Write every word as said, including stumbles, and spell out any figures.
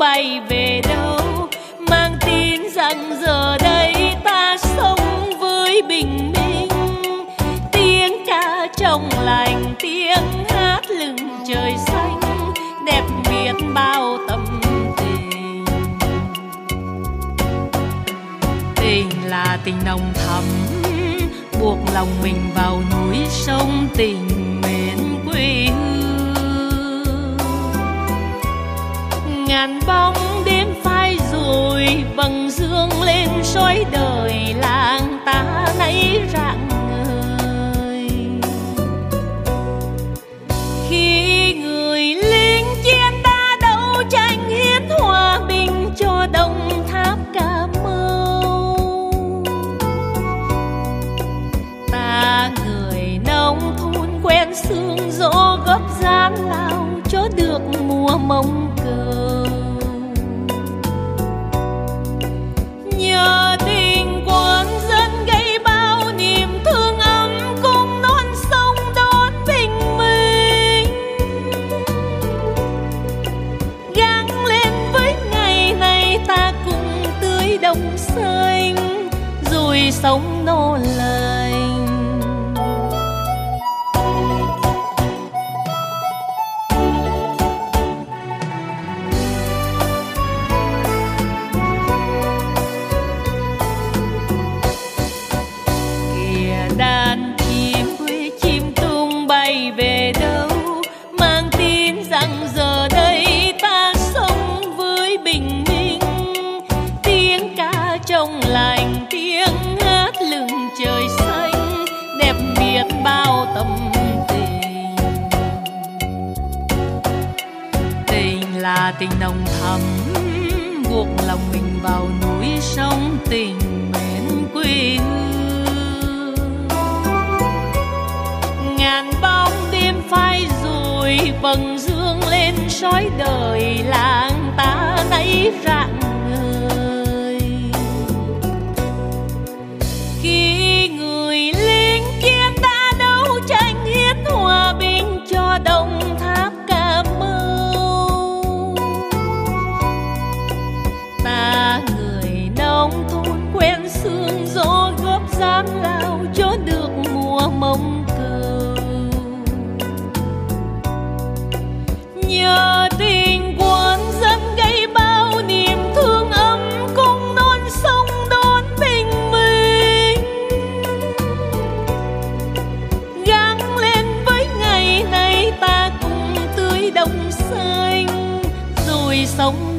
bay về đâu, mang tin rằng giờ đây ta sống với bình minh. Tiếng ca trong lành, tiếng hát lưng trời xanh, đẹp biết bao tâm tình. Tình là tình nồng thắm, buộc lòng mình vào núi sông, tình mến quê hương. Ngàn bóng đêm phai rồi, vầng dương lên soi đời làng ta nay rạng ngời. Khi người lính chiến đã đấu tranh hiến hòa bình cho Đồng Tháp Cà Mau, ta người nông thôn quen sương gió góp gian lao cho được mùa mông cầu. Nhờ tình quân dân gây bao niềm thương ấm, cùng non sông đón bình minh. Gắng lên với ngày này, ta cùng tưới đồng xanh, rồi sống no lành. Đàn chim quê chim tung bay về đâu, mang tin rằng giờ đây ta sống với bình minh. Tiếng ca trong lành, tiếng hát lưng trời xanh, đẹp biết bao tâm tình. Tình là tình nồng thắm, buộc lòng mình vào núi sông, tình mến quê hương. Ngàn bóng đêm phai rồi, vầng dương lên soi đời làng ta nay rạng ngời. Khi người lính chiến đã đấu tranh hiến hòa bình cho Đồng Tháp Cà Mau, ta người nông thôn quen sương gió góp gian lao cho được mùa mông cầu. Nhờ tình quân dân gây bao niềm thương ấm, cùng non sông đón bình minh. Gắng lên với ngày này, ta cùng tưới đồng xanh, rồi sống